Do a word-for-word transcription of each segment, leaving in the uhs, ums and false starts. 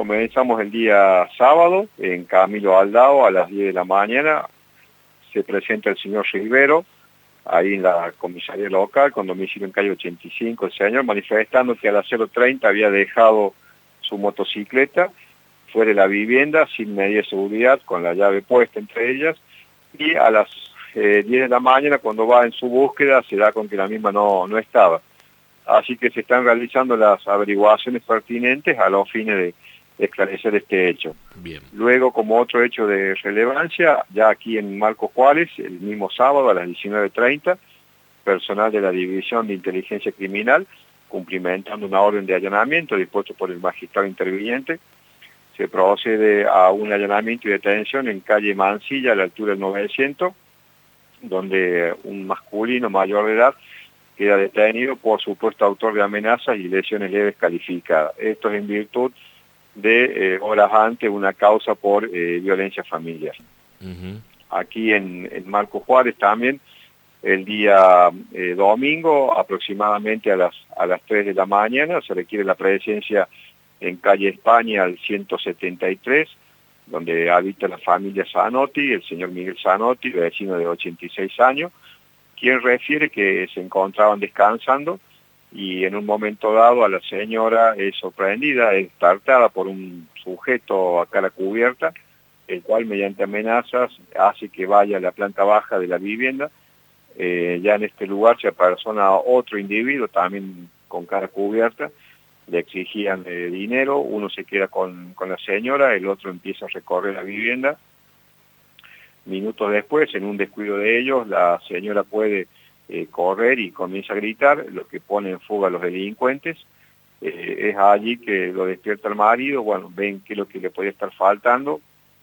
comenzamos el día sábado en Camilo Aldao a las diez de la mañana. Se presenta el señor Rivero, ahí en la comisaría local, con domicilio en calle ochenta y cinco, el señor manifestando que a las cero treinta había dejado su motocicleta fuera de la vivienda sin medida de seguridad, con la llave puesta entre ellas, y a las eh, diez de la mañana, cuando va en su búsqueda, se da con que la misma no, no estaba. Así que se están realizando las averiguaciones pertinentes a los fines de, de esclarecer este hecho. Bien. Luego, como otro hecho de relevancia, ya aquí en Marcos Juárez, el mismo sábado a las diecinueve treinta, personal de la División de Inteligencia Criminal, cumplimentando una orden de allanamiento dispuesto por el magistrado interviniente, se procede a un allanamiento y detención en calle Mansilla, a la altura del novecientos, donde un masculino mayor de edad queda detenido por supuesto autor de amenazas y lesiones leves calificadas. Esto es en virtud de eh, horas antes una causa por eh, violencia familiar. Uh-huh. Aquí en, en Marcos Juárez también, el día eh, domingo, aproximadamente a las, a las tres de la mañana, se requiere la presencia en calle España al ciento setenta y tres, donde habita la familia Zanotti, el señor Miguel Zanotti, vecino de ochenta y seis años, quien refiere que se encontraban descansando y en un momento dado a la señora es sorprendida, es tartada por un sujeto a cara cubierta, el cual mediante amenazas hace que vaya a la planta baja de la vivienda. Eh, ya en este lugar se apersona otro individuo también con cara cubierta, le exigían eh, dinero, uno se queda con, con la señora, el otro empieza a recorrer la vivienda. Minutos después, en un descuido de ellos, la señora puede eh, correr y comienza a gritar, lo que pone en fuga a los delincuentes. Eh, es allí que lo despierta el marido, bueno, ven qué es lo que le puede estar faltando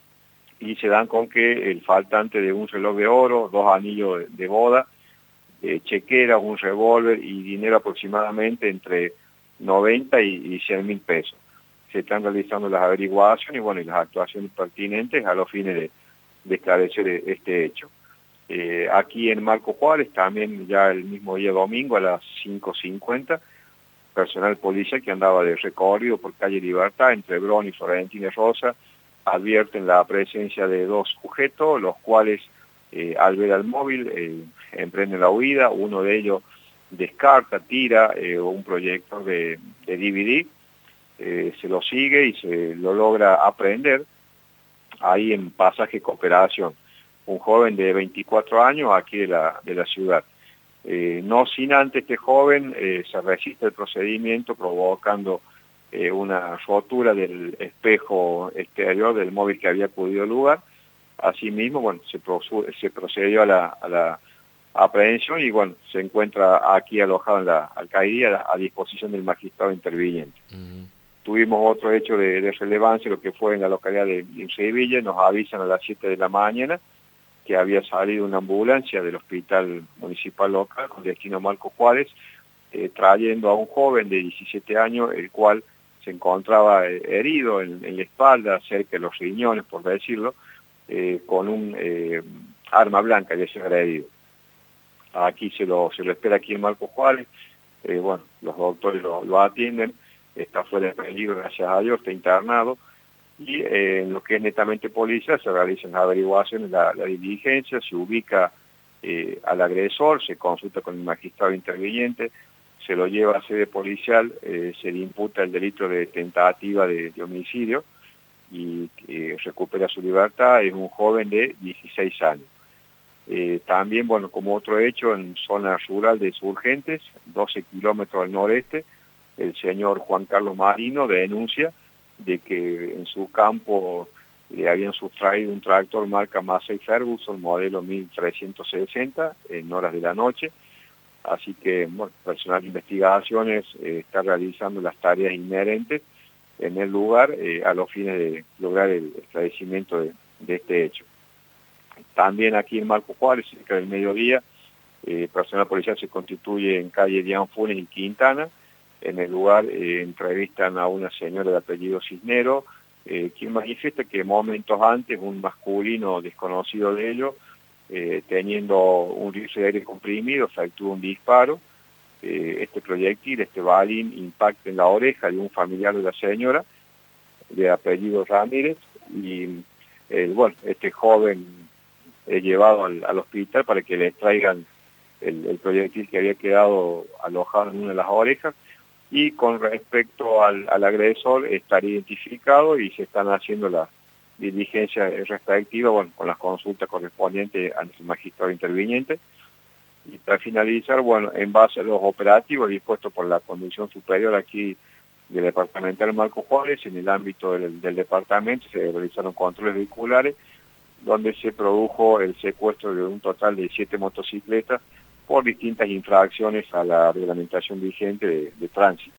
y se dan con que el faltante de un reloj de oro, dos anillos de, de boda, eh, chequeras, un revólver y dinero aproximadamente entre noventa y cien mil pesos. Se están realizando las averiguaciones y, bueno, y las actuaciones pertinentes a los fines de de esclarecer este hecho. Eh, aquí en Marcos Juárez, también ya el mismo día domingo a las cinco cincuenta, personal policial que andaba de recorrido por calle Libertad entre Bron y Florentina Rosa, advierten la presencia de dos sujetos, los cuales eh, al ver al móvil eh, emprenden la huida. Uno de ellos descarta, tira eh, un proyector de, de D V D, eh, se lo sigue y se lo logra apreender ahí en Pasaje Cooperación, un joven de veinticuatro años aquí de la, de la ciudad. Eh, no sin antes este joven eh, se resiste al procedimiento provocando eh, una rotura del espejo exterior del móvil que había acudido al lugar. Asimismo, bueno, se, se procedió a la, a la aprehensión y bueno, se encuentra aquí alojado en la alcaldía a disposición del magistrado interviniente. Uh-huh. Tuvimos otro hecho de, de relevancia, lo que fue en la localidad de Sevilla. Nos avisan a las siete de la mañana que había salido una ambulancia del hospital municipal local con destino a Marcos Juárez, eh, trayendo a un joven de diecisiete años, el cual se encontraba eh, herido en, en la espalda, cerca de los riñones, por decirlo, eh, con un eh, arma blanca que se había herido. Aquí se lo, se lo espera aquí en Marcos Juárez. Eh, bueno, los doctores lo, lo atienden. Está fuera de peligro, gracias a Dios, está internado, y eh, en lo que es netamente policía se realizan las averiguaciones, la, la diligencia, se ubica eh, al agresor, se consulta con el magistrado interviniente, se lo lleva a sede policial, eh, se le imputa el delito de tentativa de, de homicidio y eh, recupera su libertad. Es un joven de dieciséis años. Eh, también, bueno, como otro hecho, en zona rural de Insurgentes, doce kilómetros al noreste, el señor Juan Carlos Marino denuncia de que en su campo le habían sustraído un tractor marca Massey Ferguson, modelo mil trescientos sesenta, en horas de la noche. Así que, bueno, personal de investigaciones eh, está realizando las tareas inherentes en el lugar eh, a los fines de lograr el esclarecimiento de, de este hecho. También aquí en Marcos Juárez, cerca del mediodía, eh, personal policial se constituye en calle Dian Funes y Quintana. En el lugar eh, entrevistan a una señora de apellido Cisnero, eh, quien manifiesta que momentos antes un masculino desconocido de ellos, eh, teniendo un rifle de aire comprimido, efectuó un disparo. Eh, este proyectil, este balín, impacta en la oreja de un familiar de la señora, de apellido Ramírez, y el, bueno, este joven es llevado al, al hospital para que le traigan el, el proyectil que había quedado alojado en una de las orejas. Y con respecto al, al agresor, está identificado y se están haciendo las diligencias respectivas, bueno, con las consultas correspondientes ante el magistrado interviniente. Y para finalizar, bueno, en base a los operativos dispuestos por la Conducción Superior aquí del departamental Marcos Juárez, en el ámbito del, del departamento se realizaron controles vehiculares, donde se produjo el secuestro de un total de siete motocicletas por distintas infracciones a la reglamentación vigente de, de tránsito.